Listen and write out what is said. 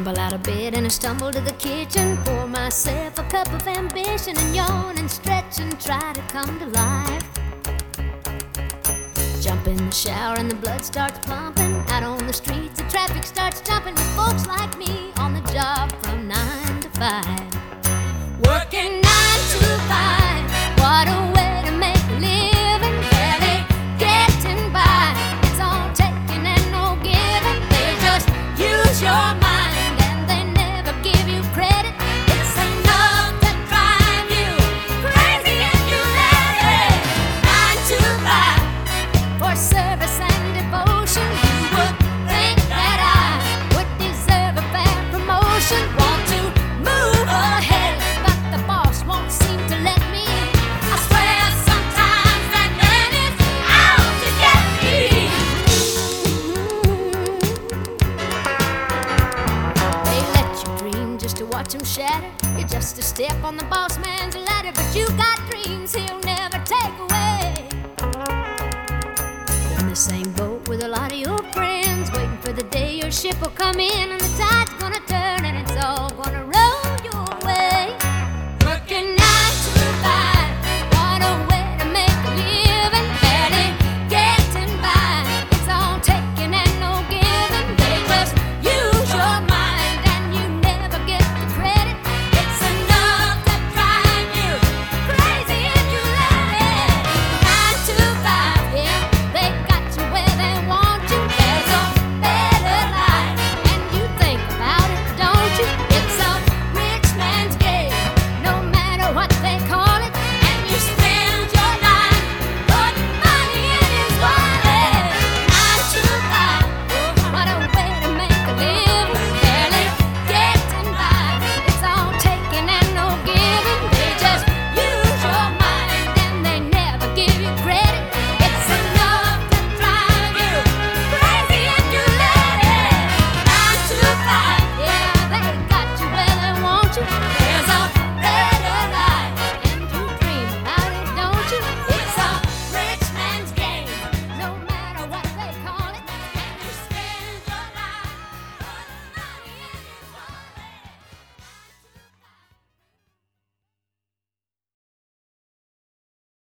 Tumble out of bed and I stumble to the kitchen, pour myself a cup of ambition and yawn and stretch and try to come to life. Jump in the shower and the blood starts pumping. Out on the streets the traffic starts jumping with folks like me on the job from 9 to 5. Working 9 to 5, what a way to make a living. Barely getting by, it's all taking and no giving. They just use your mind and they never give you credit. It's enough to drive you crazy if you let it. 9 to 5 for service and devotion. You would think that I would deserve a fair promotion. Want to move ahead, but the boss won't seem to let me. I swear sometimes that man is out to get me. They let you dream just to watch him shatter. You're just a step on the boss man's ladder, but you got dreams he'll never take away. In the same boat with a lot of your friends, waiting for the day your ship will come in and the tide's gonna turn and it's all gonna rain.